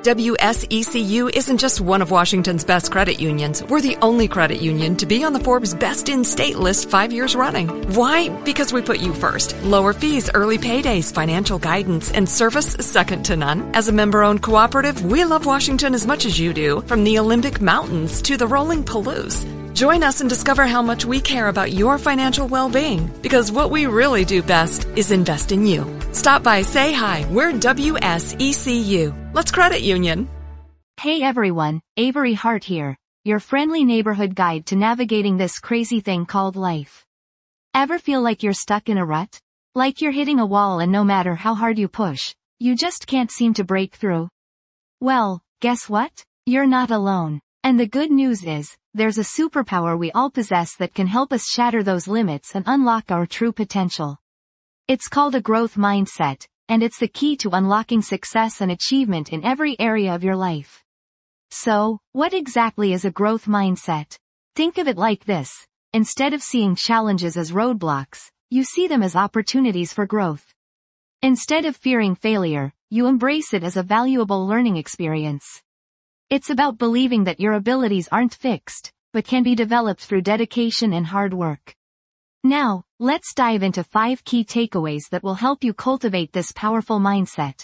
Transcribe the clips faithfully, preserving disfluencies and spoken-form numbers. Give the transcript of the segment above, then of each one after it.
W S E C U isn't just one of Washington's best credit unions. We're the only credit union to be on the Forbes Best in State list five years running. Why? Because we put you first. Lower fees, early paydays, financial guidance, and service second to none. As a member-owned cooperative, we love Washington as much as you do, from the Olympic Mountains to the rolling Palouse. Join us and discover how much we care about your financial well-being, because what we really do best is invest in you. Stop by, say hi. We're W S E C U. Let's credit union. Hey everyone, Avery Hart here, your friendly neighborhood guide to navigating this crazy thing called life. Ever feel like you're stuck in a rut? Like you're hitting a wall and no matter how hard you push, you just can't seem to break through? Well, guess what? You're not alone. And the good news is, there's a superpower we all possess that can help us shatter those limits and unlock our true potential. It's called a growth mindset, and it's the key to unlocking success and achievement in every area of your life. So, what exactly is a growth mindset? Think of it like this. Instead of seeing challenges as roadblocks, you see them as opportunities for growth. Instead of fearing failure, you embrace it as a valuable learning experience. It's about believing that your abilities aren't fixed, but can be developed through dedication and hard work. Now, let's dive into five key takeaways that will help you cultivate this powerful mindset.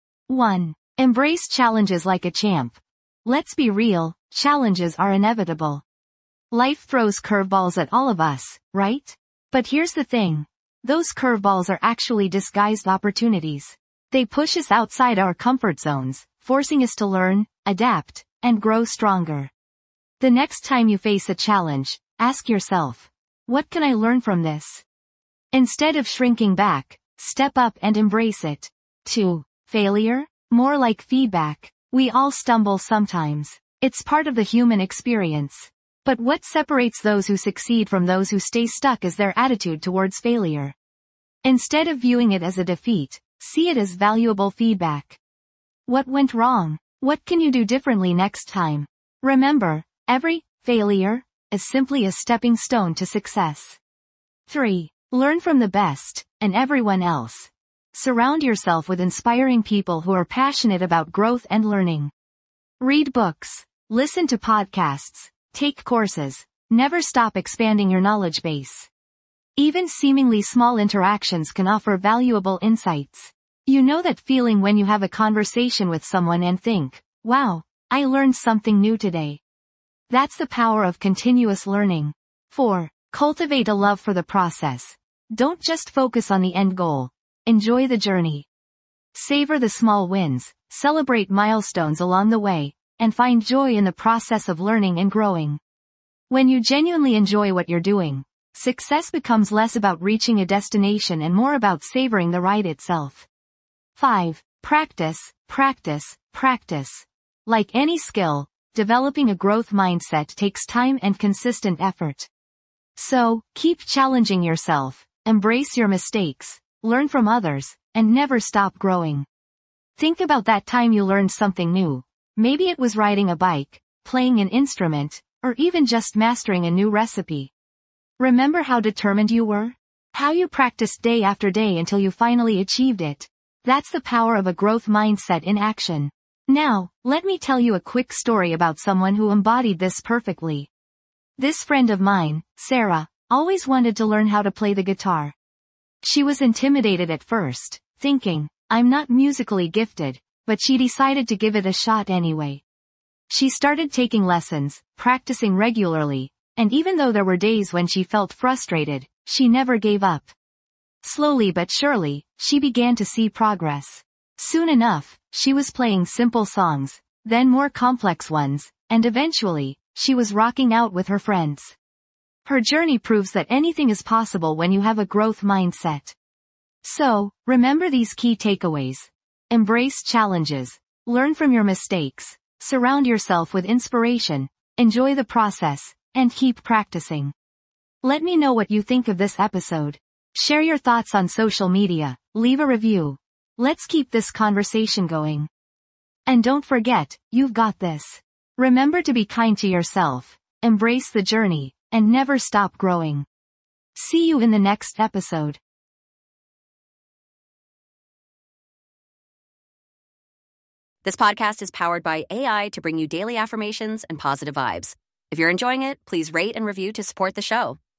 one. Embrace challenges like a champ. Let's be real, challenges are inevitable. Life throws curveballs at all of us, right? But here's the thing. Those curveballs are actually disguised opportunities. They push us outside our comfort zones, forcing us to learn, adapt, and grow stronger. The next time you face a challenge, ask yourself, what can I learn from this? Instead of shrinking back, step up and embrace it. two. Failure? More like feedback. We all stumble sometimes. It's part of the human experience. But what separates those who succeed from those who stay stuck is their attitude towards failure. Instead of viewing it as a defeat, see it as valuable feedback. What went wrong? What can you do differently next time? Remember, every failure is simply a stepping stone to success. three. Learn from the best, and everyone else. Surround yourself with inspiring people who are passionate about growth and learning. Read books, listen to podcasts, take courses, never stop expanding your knowledge base. Even seemingly small interactions can offer valuable insights. You know that feeling when you have a conversation with someone and think, wow, I learned something new today. That's the power of continuous learning. four. Cultivate a love for the process. Don't just focus on the end goal. Enjoy the journey. Savor the small wins, celebrate milestones along the way, and find joy in the process of learning and growing. When you genuinely enjoy what you're doing, success becomes less about reaching a destination and more about savoring the ride itself. five. Practice, practice, practice. Like any skill, developing a growth mindset takes time and consistent effort. So, keep challenging yourself, embrace your mistakes, learn from others, and never stop growing. Think about that time you learned something new. Maybe it was riding a bike, playing an instrument, or even just mastering a new recipe. Remember how determined you were? How you practiced day after day until you finally achieved it. That's the power of a growth mindset in action. Now, let me tell you a quick story about someone who embodied this perfectly. This friend of mine, Sarah, always wanted to learn how to play the guitar. She was intimidated at first, thinking, I'm not musically gifted, but she decided to give it a shot anyway. She started taking lessons, practicing regularly, and even though there were days when she felt frustrated, she never gave up. Slowly but surely, she began to see progress. Soon enough, she was playing simple songs, then more complex ones, and eventually, she was rocking out with her friends. Her journey proves that anything is possible when you have a growth mindset. So, remember these key takeaways. Embrace challenges, learn from your mistakes, surround yourself with inspiration, enjoy the process, and keep practicing. Let me know what you think of this episode. Share your thoughts on social media, leave a review. Let's keep this conversation going. And don't forget, you've got this. Remember to be kind to yourself, embrace the journey, and never stop growing. See you in the next episode. This podcast is powered by A I to bring you daily affirmations and positive vibes. If you're enjoying it, please rate and review to support the show.